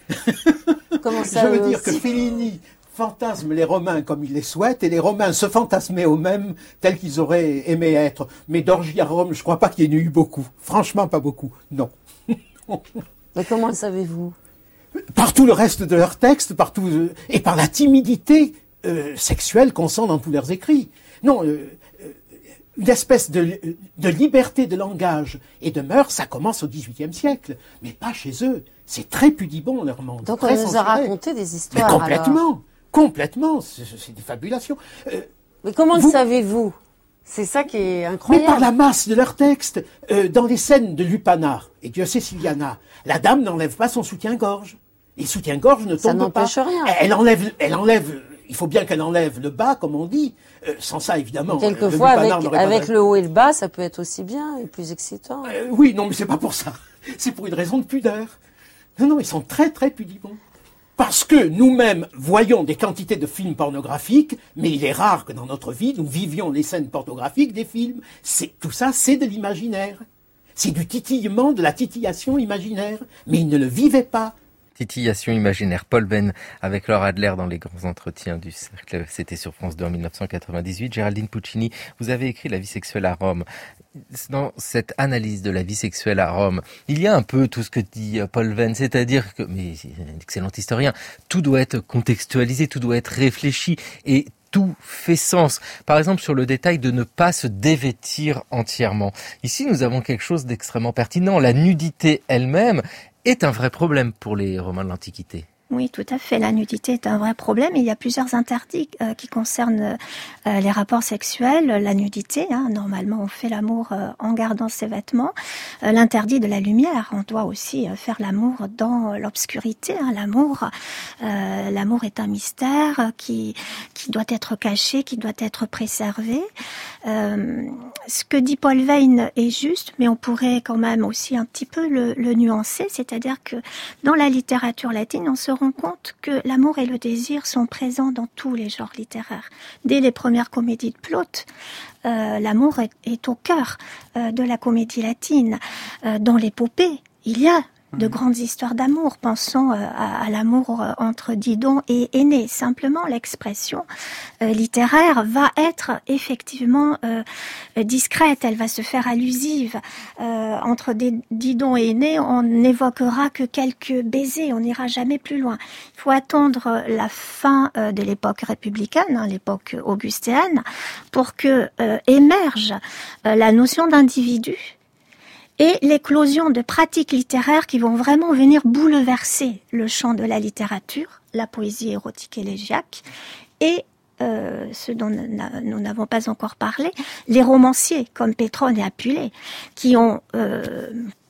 Comment ça, Je veux dire que Fellini fantasme les Romains comme il les souhaite et les Romains se fantasmaient eux-mêmes tels qu'ils auraient aimé être. Mais d'orgie à Rome, je crois pas qu'il y en ait eu beaucoup. Franchement, pas beaucoup. Non. Mais comment le savez-vous ? Par tout le reste de leurs textes, par tout, euh, et par la timidité euh, sexuelle qu'on sent dans tous leurs écrits. Non, euh, euh, une espèce de, de liberté de langage et de mœurs, ça commence au dix-huitième siècle, mais pas chez eux. C'est très pudibond, leur monde. Donc on nous a raconté des histoires. Mais complètement, alors. complètement, c'est, c'est des fabulations. Euh, mais comment vous, le savez-vous ? C'est ça qui est incroyable. Mais par la masse de leurs textes, euh, dans les scènes de Lupanar et Diocéciliana, la dame n'enlève pas son soutien-gorge. Et soutien-gorge ne ça tombe pas. Ça n'empêche rien. Elle enlève, elle enlève, il faut bien qu'elle enlève le bas, comme on dit. Euh, sans ça, évidemment. Quelquefois, avec, avec le haut et le bas, ça peut être aussi bien et plus excitant. Euh, oui, non, mais c'est pas pour ça. C'est pour une raison de pudeur. Non, non, ils sont très, très pudibonds. Parce que nous-mêmes voyons des quantités de films pornographiques, mais il est rare que dans notre vie, nous vivions les scènes pornographiques des films. C'est, tout ça, c'est de l'imaginaire. C'est du titillement, de la titillation imaginaire. Mais ils ne le vivaient pas. Titillation imaginaire. Paul Venn avec Laure Adler dans les grands entretiens du Cercle. C'était sur France deux en dix-neuf cent quatre-vingt-dix-huit. Géraldine Puccini, vous avez écrit La vie sexuelle à Rome. Dans cette analyse de la vie sexuelle à Rome, il y a un peu tout ce que dit Paul Venn, c'est-à-dire que, mais c'est un excellent historien, tout doit être contextualisé, tout doit être réfléchi et tout fait sens. Par exemple, sur le détail de ne pas se dévêtir entièrement. Ici, nous avons quelque chose d'extrêmement pertinent. La nudité elle-même est un vrai problème pour les Romains de l'Antiquité. Oui, tout à fait. La nudité est un vrai problème. Il y a plusieurs interdits euh, qui concernent euh, les rapports sexuels. La nudité, hein, normalement, on fait l'amour euh, en gardant ses vêtements. Euh, l'interdit de la lumière, on doit aussi euh, faire l'amour dans l'obscurité. Hein. L'amour, euh, l'amour est un mystère qui qui doit être caché, qui doit être préservé. Euh, ce que dit Paul Venn est juste, mais on pourrait quand même aussi un petit peu le, le nuancer. C'est-à-dire que dans la littérature latine, on se rend compte que l'amour et le désir sont présents dans tous les genres littéraires. Dès les premières comédies de Plaute, euh, l'amour est, est au cœur euh, de la comédie latine. Euh, dans l'épopée, il y a de grandes histoires d'amour. Pensons euh, à, à l'amour euh, entre Didon et Énée. Simplement, l'expression euh, littéraire va être effectivement euh, discrète. Elle va se faire allusive. Euh, entre des, Didon et Énée, on n'évoquera que quelques baisers. On n'ira jamais plus loin. Il faut attendre la fin euh, de l'époque républicaine, hein, l'époque augustéenne, pour que euh, émerge euh, la notion d'individu et l'éclosion de pratiques littéraires qui vont vraiment venir bouleverser le champ de la littérature la poésie érotique élégiaque et euh, ce dont nous n'avons pas encore parlé, les romanciers comme Pétrone et Apulée, qui ont euh,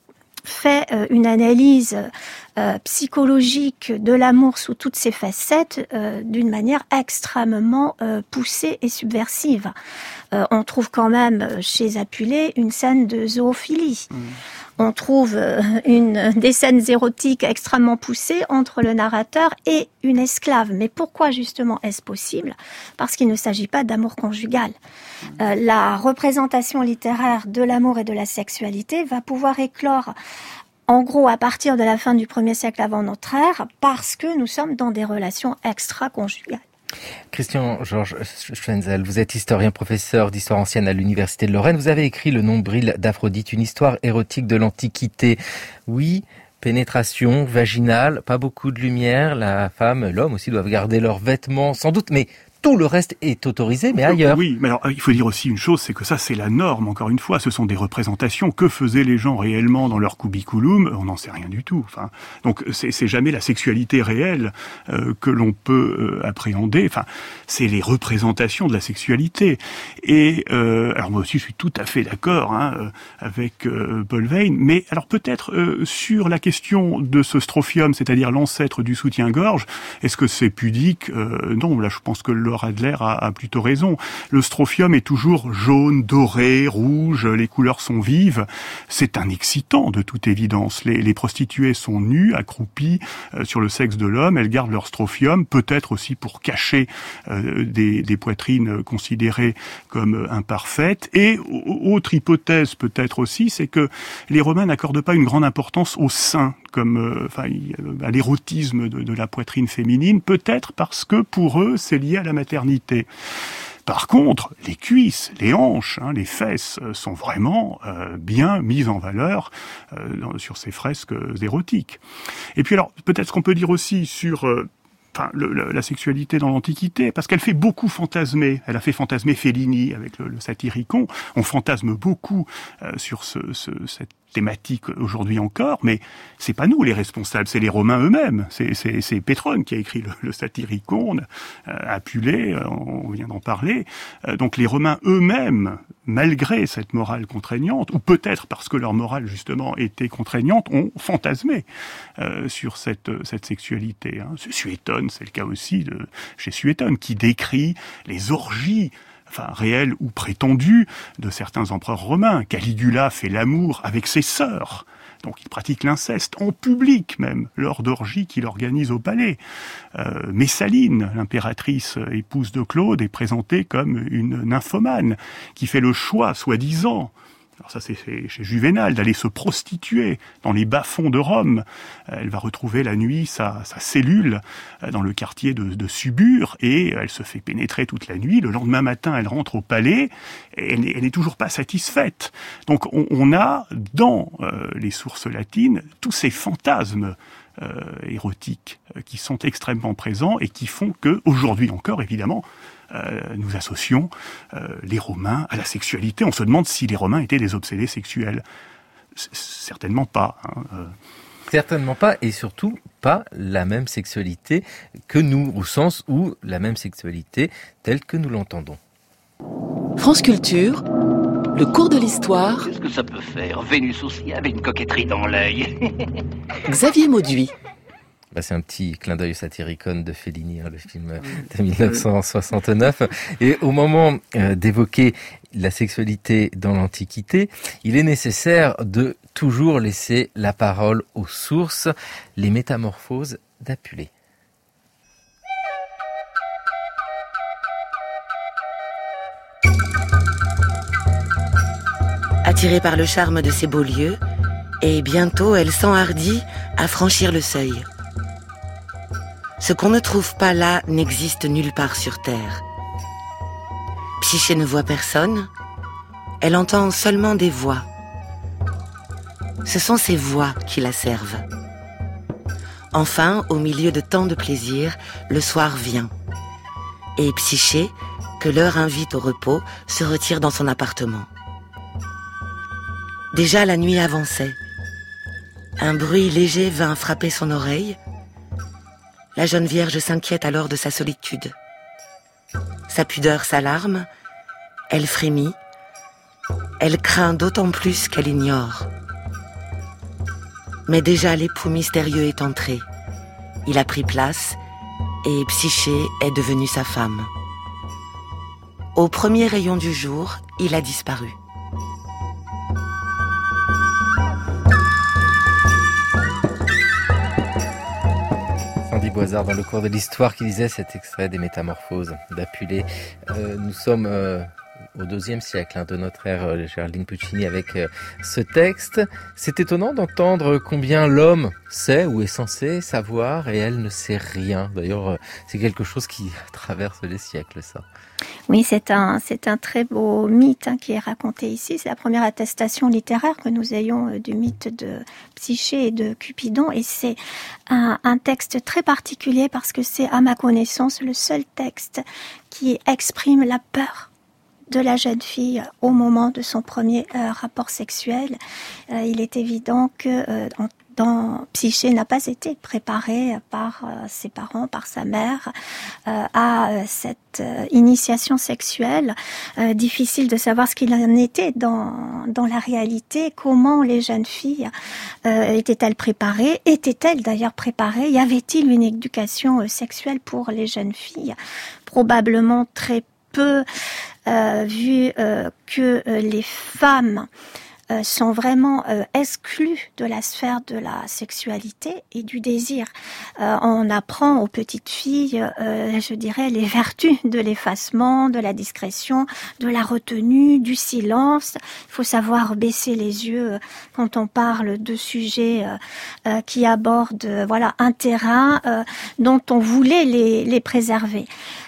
fait euh, une analyse euh, psychologique de l'amour sous toutes ses facettes euh, d'une manière extrêmement euh, poussée et subversive. Euh, on trouve quand même chez Apulée une scène de zoophilie. Mmh. On trouve une, des scènes érotiques extrêmement poussées entre le narrateur et une esclave. Mais pourquoi justement est-ce possible ? Parce qu'il ne s'agit pas d'amour conjugal. Euh, la représentation littéraire de l'amour et de la sexualité va pouvoir éclore en gros à partir de la fin du premier siècle avant notre ère, parce que nous sommes dans des relations extra-conjugales. Christian Georges Schwenzel, vous êtes historien, professeur d'histoire ancienne à l'Université de Lorraine. Vous avez écrit Le Nombril d'Aphrodite, une histoire érotique de l'Antiquité. Oui, pénétration vaginale, pas beaucoup de lumière. La femme, l'homme aussi doivent garder leurs vêtements, sans doute, mais tout le reste est autorisé, mais ailleurs. Oui, mais alors il faut dire aussi une chose, c'est que ça c'est la norme, encore une fois, ce sont des représentations. Que faisaient les gens réellement dans leur cubiculum ? On n'en sait rien du tout. Enfin, donc c'est, c'est jamais la sexualité réelle euh, que l'on peut euh, appréhender. Enfin, c'est les représentations de la sexualité. Et euh, alors moi aussi je suis tout à fait d'accord hein, euh, avec euh, Paul Veyne, mais alors peut-être euh, sur la question de ce strophium, c'est-à-dire l'ancêtre du soutien-gorge, est-ce que c'est pudique ? euh, Non, là je pense que le Adler a, a plutôt raison. Le strophium est toujours jaune, doré, rouge, les couleurs sont vives. C'est un excitant de toute évidence. Les, les prostituées sont nues, accroupies euh, sur le sexe de l'homme. Elles gardent leur strophium, peut-être aussi pour cacher euh, des, des poitrines considérées comme imparfaites. Et autre hypothèse peut-être aussi, c'est que les Romains n'accordent pas une grande importance au sein, comme euh, enfin, à l'érotisme de, de la poitrine féminine, peut-être parce que pour eux, c'est lié à la maternité. Par contre, les cuisses, les hanches, hein, les fesses euh, sont vraiment euh, bien mises en valeur euh, dans, sur ces fresques érotiques. Et puis alors, peut-être ce qu'on peut dire aussi sur euh, Enfin, le, le, la sexualité dans l'Antiquité, parce qu'elle fait beaucoup fantasmer. Elle a fait fantasmer Fellini avec le, le Satyricon. On fantasme beaucoup euh, sur ce, ce, cette thématique aujourd'hui encore, mais c'est pas nous les responsables, c'est les Romains eux-mêmes. C'est, c'est, c'est Pétrone qui a écrit le, le Satyricon, euh, Apulée, euh, on vient d'en parler. Euh, donc les Romains eux-mêmes, malgré cette morale contraignante, ou peut-être parce que leur morale justement était contraignante, ont fantasmé euh, sur cette, cette sexualité. Hein. Suétone, c'est le cas aussi de chez Suétone, qui décrit les orgies enfin réelles ou prétendues, de certains empereurs romains. Caligula fait l'amour avec ses sœurs. Donc il pratique l'inceste, en public même, lors d'orgies qu'il organise au palais. Euh, Messaline, l'impératrice épouse de Claude, est présentée comme une nymphomane, qui fait le choix, soi-disant, alors ça c'est chez Juvénal, d'aller se prostituer dans les bas-fonds de Rome. Elle va retrouver la nuit sa, sa cellule dans le quartier de, de Subure et elle se fait pénétrer toute la nuit. Le lendemain matin, elle rentre au palais et elle n'est, elle n'est toujours pas satisfaite. Donc on, on a dans euh, les sources latines tous ces fantasmes euh, érotiques euh, qui sont extrêmement présents et qui font que, aujourd'hui encore évidemment, Euh, nous associons euh, les Romains à la sexualité. On se demande si les Romains étaient des obsédés sexuels. C- certainement pas. Hein. Euh. Certainement pas, et surtout pas la même sexualité que nous, au sens où la même sexualité telle que nous l'entendons. France Culture, le cours de l'histoire. Qu'est-ce que ça peut faire ? Vénus aussi avait une coquetterie dans l'œil. Xavier Mauduit. Bah, c'est un petit clin d'œil au Satyricon de Fellini, hein, le film de dix-neuf cent soixante-neuf. Et au moment euh, d'évoquer la sexualité dans l'Antiquité, il est nécessaire de toujours laisser la parole aux sources, les métamorphoses d'Apulée. Attirée par le charme de ces beaux lieux, et bientôt elle s'enhardit à franchir le seuil. Ce qu'on ne trouve pas là n'existe nulle part sur terre. Psyché ne voit personne, elle entend seulement des voix. Ce sont ces voix qui la servent. Enfin, au milieu de tant de plaisir, le soir vient. Et Psyché, que l'heure invite au repos, se retire dans son appartement. Déjà la nuit avançait. Un bruit léger vint frapper son oreille. La jeune vierge s'inquiète alors de sa solitude. Sa pudeur s'alarme, elle frémit, elle craint d'autant plus qu'elle ignore. Mais déjà l'époux mystérieux est entré. Il a pris place et Psyché est devenue sa femme. Au premier rayon du jour, il a disparu. Sandy Boisard, dans le cours de l'histoire, qui lisait cet extrait des Métamorphoses d'Apulée. Euh, nous sommes euh, au deuxième siècle hein, de notre ère, euh, Géraldine Puccini, avec euh, ce texte. C'est étonnant d'entendre combien l'homme sait ou est censé savoir et elle ne sait rien. D'ailleurs, euh, c'est quelque chose qui traverse les siècles, ça. Oui, c'est un, c'est un très beau mythe hein, qui est raconté ici. C'est la première attestation littéraire que nous ayons euh, du mythe de Psyché et de Cupidon. Et c'est un, un texte très particulier parce que c'est, à ma connaissance, le seul texte qui exprime la peur de la jeune fille au moment de son premier euh, rapport sexuel. Euh, il est évident que euh, en Dans, Psyché n'a pas été préparée par euh, ses parents, par sa mère, euh, à euh, cette euh, initiation sexuelle. Euh, difficile de savoir ce qu'il en était dans, dans la réalité. Comment les jeunes filles euh, étaient-elles préparées? Étaient-elles d'ailleurs préparées? Y avait-il une éducation euh, sexuelle pour les jeunes filles? Probablement très peu, euh, vu euh, que euh, les femmes Euh, sont vraiment euh, exclus de la sphère de la sexualité et du désir. Euh, on apprend aux petites filles, euh, je dirais, les vertus de l'effacement, de la discrétion, de la retenue, du silence. Il faut savoir baisser les yeux quand on parle de sujets euh, euh, qui abordent euh, voilà, un terrain euh, dont on voulait les, les préserver.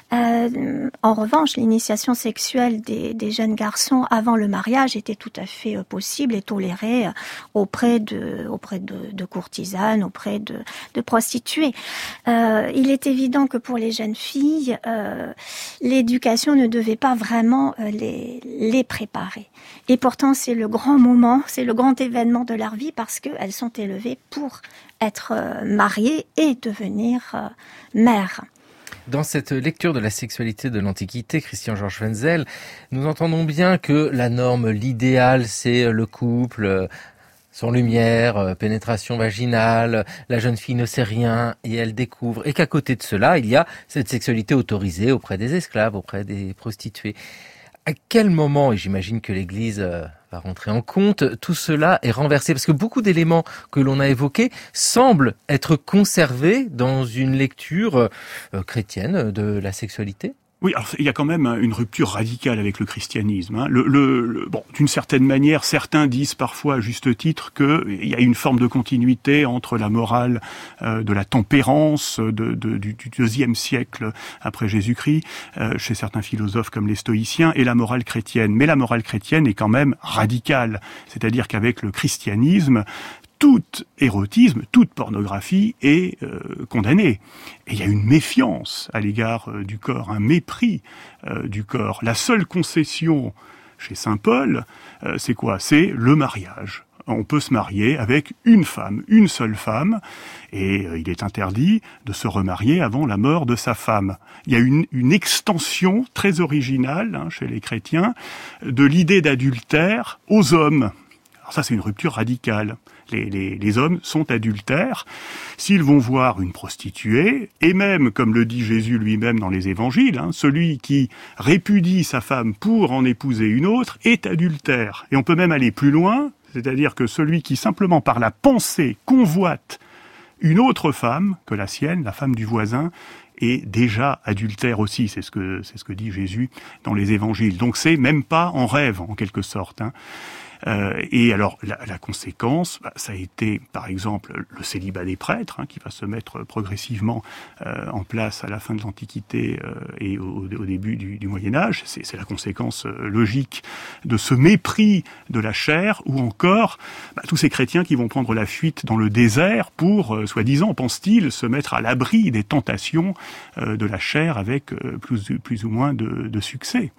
Euh, en revanche, l'initiation sexuelle des, des jeunes garçons avant le mariage était tout à fait euh, possible et tolérée euh, auprès de, auprès de, de courtisanes, auprès de, de prostituées. Euh, il est évident que pour les jeunes filles, euh, l'éducation ne devait pas vraiment euh, les, les préparer. Et pourtant, c'est le grand moment, c'est le grand événement de leur vie parce qu'elles sont élevées pour être euh, mariées et devenir euh, mères. Dans cette lecture de la sexualité de l'Antiquité, Christian-Georges Wenzel, nous entendons bien que la norme, l'idéal, c'est le couple, sans lumière, pénétration vaginale, la jeune fille ne sait rien et elle découvre. Et qu'à côté de cela, il y a cette sexualité autorisée auprès des esclaves, auprès des prostituées. À quel moment, et j'imagine que l'Église va rentrer en compte, tout cela est renversé? Parce que beaucoup d'éléments que l'on a évoqués semblent être conservés dans une lecture euh, chrétienne de la sexualité. Oui, alors il y a quand même une rupture radicale avec le christianisme. Hein. Le, le, le, bon, d'une certaine manière, certains disent parfois à juste titre qu'il y a une forme de continuité entre la morale euh, de la tempérance de, de, du, du deuxième siècle après Jésus-Christ, euh, chez certains philosophes comme les stoïciens, et la morale chrétienne. Mais la morale chrétienne est quand même radicale, c'est-à-dire qu'avec le christianisme, tout érotisme, toute pornographie est euh, condamnée. Et il y a une méfiance à l'égard euh, du corps, un mépris euh, du corps. La seule concession chez saint Paul, euh, c'est quoi? C'est le mariage. On peut se marier avec une femme, une seule femme, et euh, il est interdit de se remarier avant la mort de sa femme. Il y a une, une extension très originale hein, chez les chrétiens de l'idée d'adultère aux hommes. Alors ça, c'est une rupture radicale. Les, les, les hommes sont adultères. S'ils vont voir une prostituée, et même, comme le dit Jésus lui-même dans les évangiles, hein, celui qui répudie sa femme pour en épouser une autre est adultère. Et on peut même aller plus loin, c'est-à-dire que celui qui simplement par la pensée convoite une autre femme que la sienne, la femme du voisin, est déjà adultère aussi. C'est ce que, c'est ce que dit Jésus dans les évangiles. Donc c'est même pas en rêve, en quelque sorte, hein. Euh, et alors, la, la conséquence, bah, ça a été, par exemple, le célibat des prêtres, hein, qui va se mettre progressivement euh, en place à la fin de l'Antiquité euh, et au, au début du, du Moyen-Âge. C'est, c'est la conséquence euh, logique de ce mépris de la chair, ou encore bah, tous ces chrétiens qui vont prendre la fuite dans le désert pour, euh, soi-disant, pense-t-il, se mettre à l'abri des tentations euh, de la chair avec euh, plus, plus ou moins de, de succès.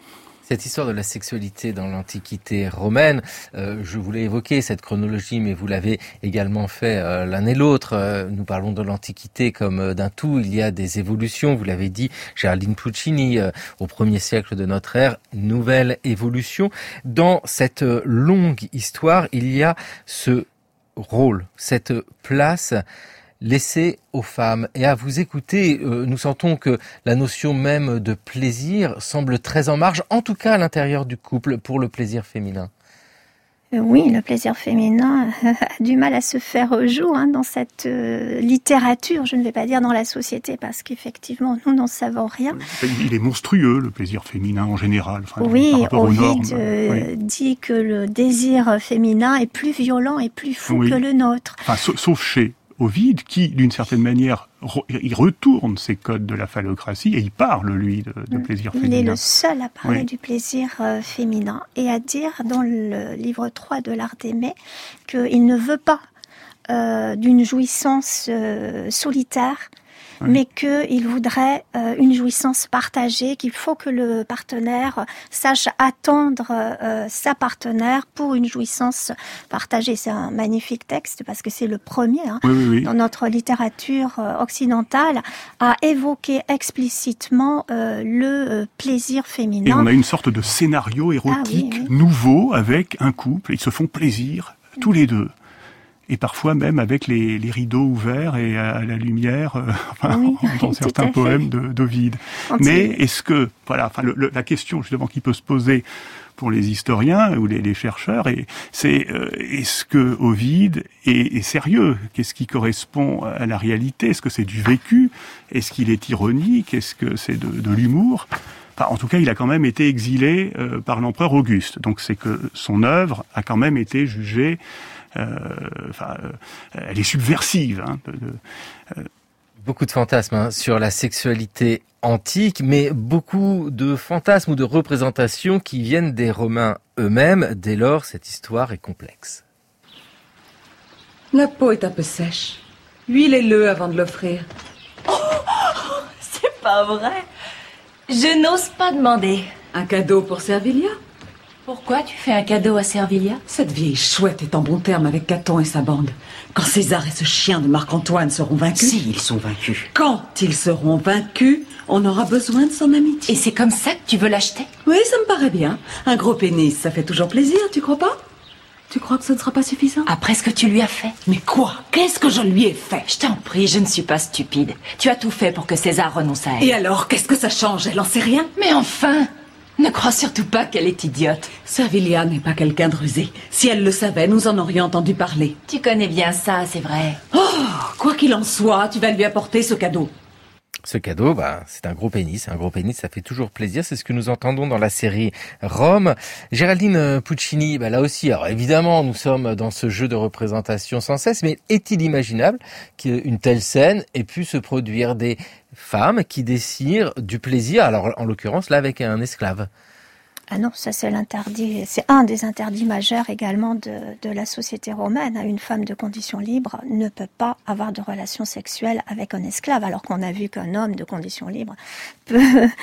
Cette histoire de la sexualité dans l'Antiquité romaine, euh, je voulais évoquer cette chronologie, mais vous l'avez également fait euh, l'un et l'autre. Euh, nous parlons de l'Antiquité comme euh, d'un tout. Il y a des évolutions, vous l'avez dit, Géraldine Puccini, euh, au premier siècle de notre ère, nouvelle évolution. Dans cette euh, longue histoire, il y a ce rôle, cette place laissée aux femmes. Et à vous écouter, euh, nous sentons que la notion même de plaisir semble très en marge, en tout cas à l'intérieur du couple, pour le plaisir féminin. Oui, le plaisir féminin a du mal à se faire au jour hein, dans cette euh, littérature, je ne vais pas dire dans la société, parce qu'effectivement, nous n'en savons rien. Il est monstrueux, le plaisir féminin en général. Enfin, oui, par rapport aux Ovide normes. Euh, oui. dit que le désir féminin est plus violent et plus fou oui. que le nôtre. Enfin, sauf chez Ovide, qui, d'une certaine manière, re, il retourne ces codes de la phallocratie et il parle, lui, de, de plaisir il féminin. Il est le seul à parler oui. du plaisir euh, féminin et à dire, dans le livre trois de l'art d'aimer, qu'il ne veut pas euh, d'une jouissance euh, solitaire, oui. mais qu'il voudrait euh, une jouissance partagée, qu'il faut que le partenaire sache attendre euh, sa partenaire pour une jouissance partagée. C'est un magnifique texte parce que c'est le premier hein, oui, oui, oui. dans notre littérature euh, occidentale à évoquer explicitement euh, le euh, plaisir féminin. Et on a une sorte de scénario érotique ah, oui, oui. nouveau avec un couple. Ils se font plaisir tous les deux. Et parfois même avec les, les rideaux ouverts et à la lumière, euh, enfin, oui, dans certains poèmes de, d'Ovide. Mais est-ce que, voilà, enfin, le, le, la question justement qui peut se poser pour les historiens ou les, les chercheurs, et c'est euh, est-ce que Ovide est, est sérieux ? Qu'est-ce qui correspond à la réalité ? Est-ce que c'est du vécu ? Est-ce qu'il est ironique ? Est-ce que c'est de, de l'humour ? Enfin, en tout cas, il a quand même été exilé euh, par l'empereur Auguste. Donc c'est que son œuvre a quand même été jugée Euh, enfin, euh, elle est subversive. Hein, de, de, euh. Beaucoup de fantasmes hein, sur la sexualité antique, mais beaucoup de fantasmes ou de représentations qui viennent des Romains eux-mêmes. Dès lors, cette histoire est complexe. La peau est un peu sèche. Huilez-le avant de l'offrir. Oh, oh, c'est pas vrai. Je n'ose pas demander. Un cadeau pour Servilia ? Pourquoi tu fais un cadeau à Servilia ? Cette vieille chouette est en bon terme avec Caton et sa bande. Quand César et ce chien de Marc-Antoine seront vaincus... Si, ils sont vaincus. Quand ils seront vaincus, on aura besoin de son amitié. Et c'est comme ça que tu veux l'acheter ? Oui, ça me paraît bien. Un gros pénis, ça fait toujours plaisir, tu crois pas ? Tu crois que ce ne sera pas suffisant ? Après ce que tu lui as fait ? Mais quoi ? Qu'est-ce que je lui ai fait ? Je t'en prie, je ne suis pas stupide. Tu as tout fait pour que César renonce à elle. Et alors, qu'est-ce que ça change ? Elle en sait rien ? Mais enfin ! Ne crois surtout pas qu'elle est idiote. Servilia n'est pas quelqu'un de rusé. Si elle le savait, nous en aurions entendu parler. Tu connais bien ça, c'est vrai. Oh, quoi qu'il en soit, tu vas lui apporter ce cadeau. Ce cadeau, bah, c'est un gros pénis. Un gros pénis, ça fait toujours plaisir. C'est ce que nous entendons dans la série Rome. Géraldine Puccini, bah, là aussi, alors évidemment, nous sommes dans ce jeu de représentation sans cesse, mais est-il imaginable qu'une telle scène ait pu se produire, des femmes qui désirent du plaisir, alors en l'occurrence là avec un esclave? Ah non, ça c'est l'interdit, c'est un des interdits majeurs également de, de la société romaine. Une femme de condition libre ne peut pas avoir de relations sexuelles avec un esclave, alors qu'on a vu qu'un homme de condition libre peut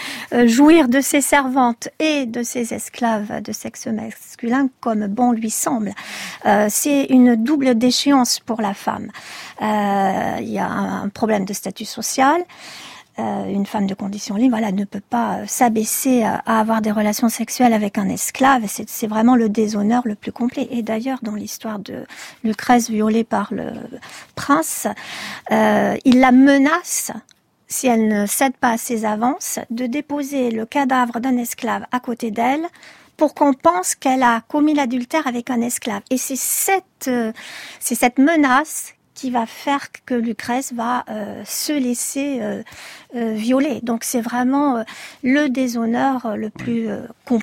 jouir de ses servantes et de ses esclaves de sexe masculin comme bon lui semble. Euh, c'est une double déchéance pour la femme. Euh, il y a un problème de statut social. Euh, une femme de condition libre, voilà, ne peut pas euh, s'abaisser à, à avoir des relations sexuelles avec un esclave. C'est, c'est vraiment le déshonneur le plus complet. Et d'ailleurs, dans l'histoire de Lucrèce violée par le prince, euh, il la menace, si elle ne cède pas à ses avances, de déposer le cadavre d'un esclave à côté d'elle pour qu'on pense qu'elle a commis l'adultère avec un esclave. Et c'est cette, euh, c'est cette menace qui va faire que Lucrèce va euh, se laisser euh, euh, violer. Donc c'est vraiment euh, le déshonneur le plus euh, complet.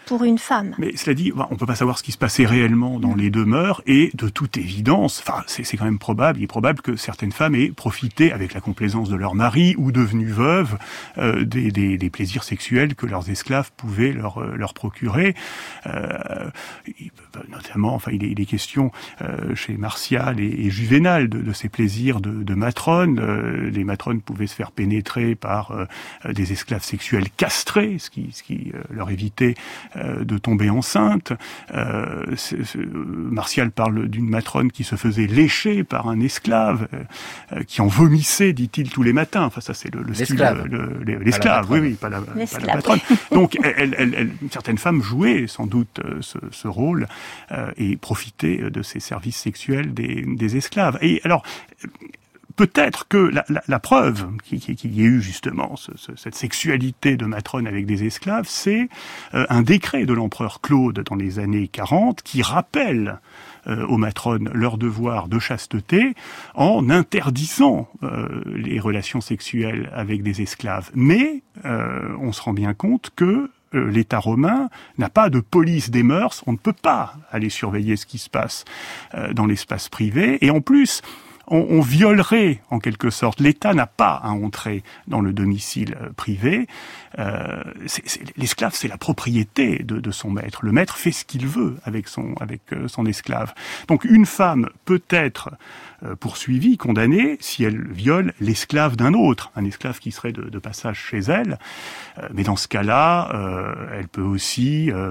pour une femme. Mais cela dit, on peut pas savoir ce qui se passait réellement dans les demeures, et de toute évidence, enfin, c'est, c'est quand même probable, il est probable que certaines femmes aient profité, avec la complaisance de leur mari, ou devenues veuves, euh, des, des, des plaisirs sexuels que leurs esclaves pouvaient leur, leur procurer. Euh, notamment, enfin, il est, il est question euh, chez Martial et, et Juvénal de, de ces plaisirs de, de matrones. Euh, les matrones pouvaient se faire pénétrer par euh, des esclaves sexuels castrés, ce qui, ce qui euh, leur évitait euh, de tomber enceinte. Euh, c'est, c'est, Martial parle d'une matrone qui se faisait lécher par un esclave, euh, qui en vomissait, dit-il, tous les matins. Enfin, ça, c'est le, le l'esclave. style, le, le, l'esclave, oui, oui, pas la, pas la patronne. Donc, elle, elle, elle, certaines femmes jouaient sans doute ce, ce rôle euh, et profitaient de ces services sexuels des, des esclaves. Et alors, peut-être que la, la, la preuve qu'il, qu'il y ait eu justement ce, ce, cette sexualité de matrone avec des esclaves, c'est euh, un décret de l'empereur Claude dans les années quarante qui rappelle euh, aux matrones leur devoir de chasteté en interdisant euh, les relations sexuelles avec des esclaves. Mais euh, on se rend bien compte que euh, l'État romain n'a pas de police des mœurs, on ne peut pas aller surveiller ce qui se passe euh, dans l'espace privé, et en plus, On, on violerait en quelque sorte. L'État n'a pas à entrer dans le domicile euh, privé. Euh, c'est, c'est, l'esclave, c'est la propriété de, de son maître. Le maître fait ce qu'il veut avec son, avec euh, son esclave. Donc une femme peut être euh, poursuivie, condamnée, si elle viole l'esclave d'un autre, un esclave qui serait de, de passage chez elle. Euh, mais dans ce cas-là, euh, elle peut aussi euh,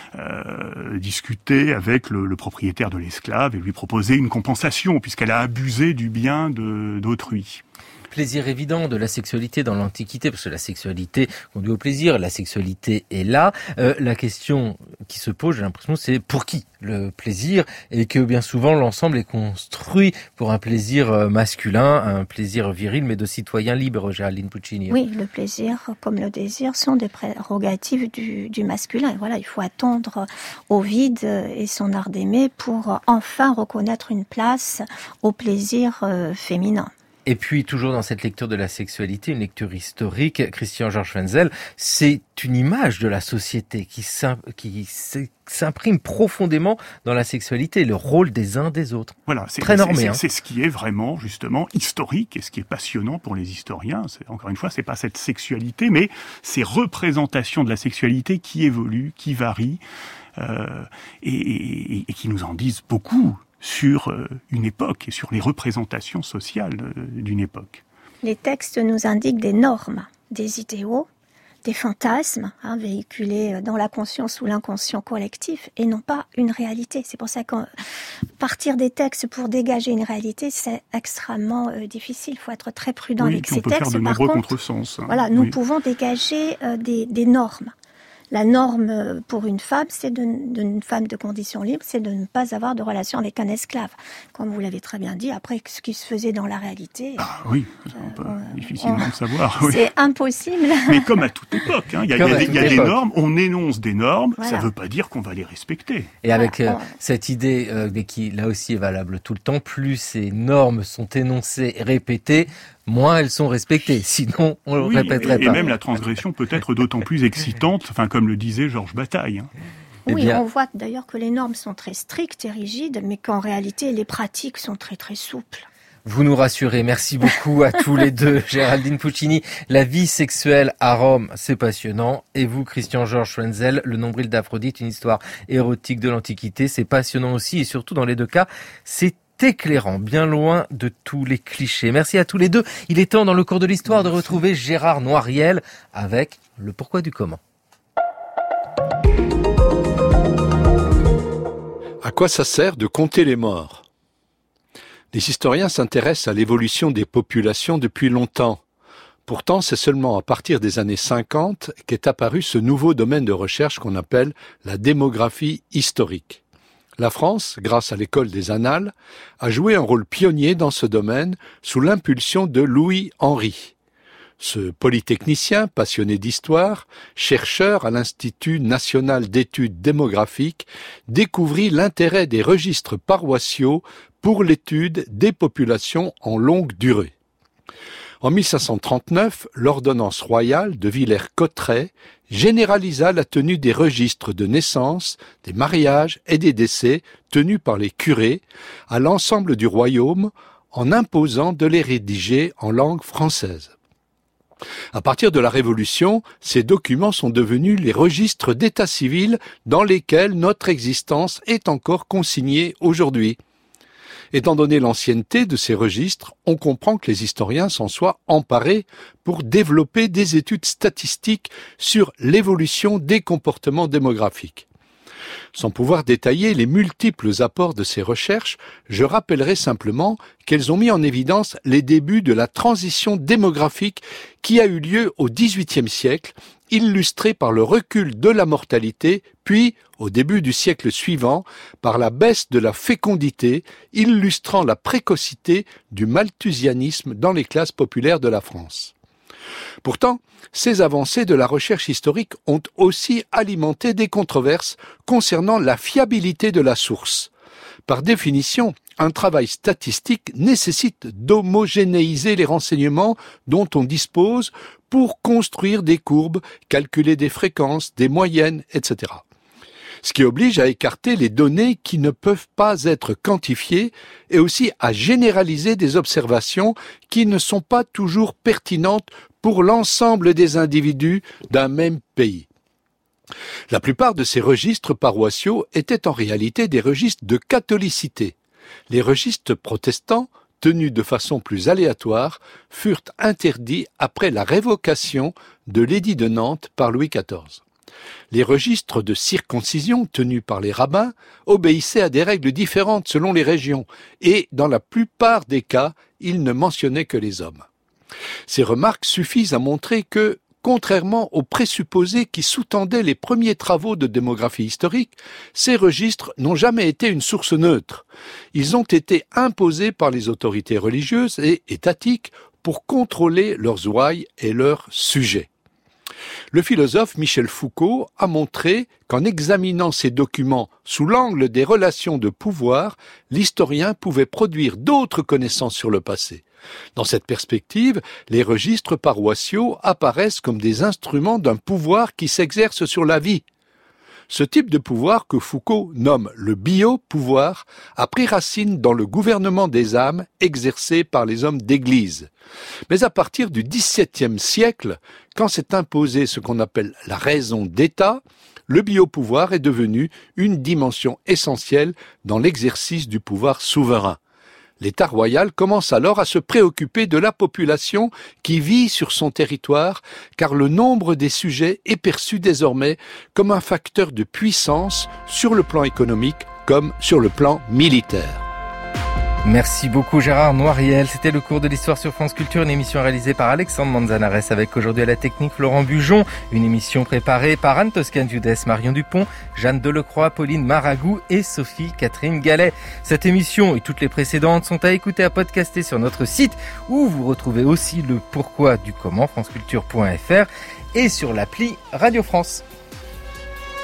euh, discuter avec le, le propriétaire de l'esclave et lui proposer une compensation, puisqu'elle a abusé du bien de, d'autrui. Plaisir évident de la sexualité dans l'Antiquité, parce que la sexualité conduit au plaisir, la sexualité est là. Euh, la question qui se pose, j'ai l'impression, c'est pour qui le plaisir, et que bien souvent l'ensemble est construit pour un plaisir masculin, un plaisir viril, mais de citoyen libre, Géraldine Puccini. Oui, le plaisir comme le désir sont des prérogatives du, du masculin. Et voilà, il faut attendre Ovide et son art d'aimer pour enfin reconnaître une place au plaisir euh, féminin. Et puis, toujours dans cette lecture de la sexualité, une lecture historique, Christian Georges Wenzel, c'est une image de la société qui s'imprime profondément dans la sexualité, le rôle des uns des autres. Voilà, c'est, très normé. C'est, hein. c'est ce qui est vraiment, justement, historique et ce qui est passionnant pour les historiens. C'est, encore une fois, c'est pas cette sexualité, mais ces représentations de la sexualité qui évoluent, qui varient, euh, et, et, et qui nous en disent beaucoup sur une époque et sur les représentations sociales d'une époque. Les textes nous indiquent des normes, des idéaux, des fantasmes hein, véhiculés dans la conscience ou l'inconscient collectif et non pas une réalité. C'est pour ça que partir des textes pour dégager une réalité, c'est extrêmement euh, difficile. Il faut être très prudent oui, avec ces textes. On peut faire de Par nombreux contre, contresens. Hein. Voilà, nous oui. pouvons dégager euh, des, des normes. La norme pour une femme, c'est de, de, une femme de condition libre, c'est de ne pas avoir de relation avec un esclave. Comme vous l'avez très bien dit, après, ce qui se faisait dans la réalité... Ah oui, on peut euh, difficilement on, le savoir. Oui. C'est impossible. Mais comme à toute époque, hein, il y a, y a, des, y a des normes, on énonce des normes, voilà. Ça ne veut pas dire qu'on va les respecter. Et avec voilà. euh, cette idée, euh, mais qui là aussi est valable tout le temps, plus ces normes sont énoncées et répétées, moins elles sont respectées. Sinon, on ne oui, le répéterait et, pas. Et même la transgression peut être d'autant plus excitante, enfin, comme le disait Georges Bataille. Hein. Oui, eh bien... on voit d'ailleurs que les normes sont très strictes et rigides, mais qu'en réalité, les pratiques sont très très souples. Vous nous rassurez. Merci beaucoup à tous les deux. Géraldine Puccini, la vie sexuelle à Rome, c'est passionnant. Et vous, Christian Georges Wenzel, le nombril d'Aphrodite, une histoire érotique de l'Antiquité, c'est passionnant aussi. Et surtout, dans les deux cas, c'est éclairant, bien loin de tous les clichés. Merci à tous les deux. Il est temps, dans le cours de l'histoire, de retrouver Gérard Noiriel avec le pourquoi du comment. À quoi ça sert de compter les morts ? Les historiens s'intéressent à l'évolution des populations depuis longtemps. Pourtant, c'est seulement à partir des années cinquante qu'est apparu ce nouveau domaine de recherche qu'on appelle la démographie historique. La France, grâce à l'école des Annales, a joué un rôle pionnier dans ce domaine sous l'impulsion de Louis Henry. Ce polytechnicien, passionné d'histoire, chercheur à l'Institut national d'études démographiques, découvrit l'intérêt des registres paroissiaux pour l'étude des populations en longue durée. En mille cinq cent trente-neuf, l'ordonnance royale de Villers-Cotterêts généralisa la tenue des registres de naissance, des mariages et des décès tenus par les curés à l'ensemble du royaume en imposant de les rédiger en langue française. À partir de la Révolution, ces documents sont devenus les registres d'état civil dans lesquels notre existence est encore consignée aujourd'hui. Étant donné l'ancienneté de ces registres, on comprend que les historiens s'en soient emparés pour développer des études statistiques sur l'évolution des comportements démographiques. Sans pouvoir détailler les multiples apports de ces recherches, je rappellerai simplement qu'elles ont mis en évidence les débuts de la transition démographique qui a eu lieu au dix-huitième siècle, illustrée par le recul de la mortalité, puis, au début du siècle suivant, par la baisse de la fécondité, illustrant la précocité du malthusianisme dans les classes populaires de la France. Pourtant, ces avancées de la recherche historique ont aussi alimenté des controverses concernant la fiabilité de la source. Par définition, un travail statistique nécessite d'homogénéiser les renseignements dont on dispose pour construire des courbes, calculer des fréquences, des moyennes, et cetera. Ce qui oblige à écarter les données qui ne peuvent pas être quantifiées et aussi à généraliser des observations qui ne sont pas toujours pertinentes pour l'ensemble des individus d'un même pays. La plupart de ces registres paroissiaux étaient en réalité des registres de catholicité. Les registres protestants, tenus de façon plus aléatoire, furent interdits après la révocation de l'édit de Nantes par Louis quatorze. Les registres de circoncision tenus par les rabbins obéissaient à des règles différentes selon les régions et, dans la plupart des cas, ils ne mentionnaient que les hommes. Ces remarques suffisent à montrer que, contrairement aux présupposés qui sous-tendaient les premiers travaux de démographie historique, ces registres n'ont jamais été une source neutre. Ils ont été imposés par les autorités religieuses et étatiques pour contrôler leurs ouailles et leurs sujets. Le philosophe Michel Foucault a montré qu'en examinant ces documents sous l'angle des relations de pouvoir, l'historien pouvait produire d'autres connaissances sur le passé. Dans cette perspective, les registres paroissiaux apparaissent comme des instruments d'un pouvoir qui s'exerce sur la vie. Ce type de pouvoir que Foucault nomme le bio-pouvoir a pris racine dans le gouvernement des âmes exercé par les hommes d'église. Mais à partir du dix-septième siècle, quand s'est imposé ce qu'on appelle la raison d'État, le bio-pouvoir est devenu une dimension essentielle dans l'exercice du pouvoir souverain. L'État royal commence alors à se préoccuper de la population qui vit sur son territoire, car le nombre des sujets est perçu désormais comme un facteur de puissance sur le plan économique comme sur le plan militaire. Merci beaucoup Gérard Noiriel. C'était le cours de l'histoire sur France Culture, une émission réalisée par Alexandre Manzanares avec aujourd'hui à la technique Florent Bujon, une émission préparée par Anne Toscan-Viudès, Marion Dupont, Jeanne Delecroix, Pauline Maragou et Sophie Catherine Gallet. Cette émission et toutes les précédentes sont à écouter, à podcaster sur notre site où vous retrouvez aussi le pourquoi du comment, franceculture point f r et sur l'appli Radio France.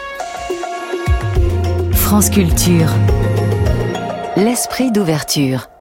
France Culture. L'esprit d'ouverture.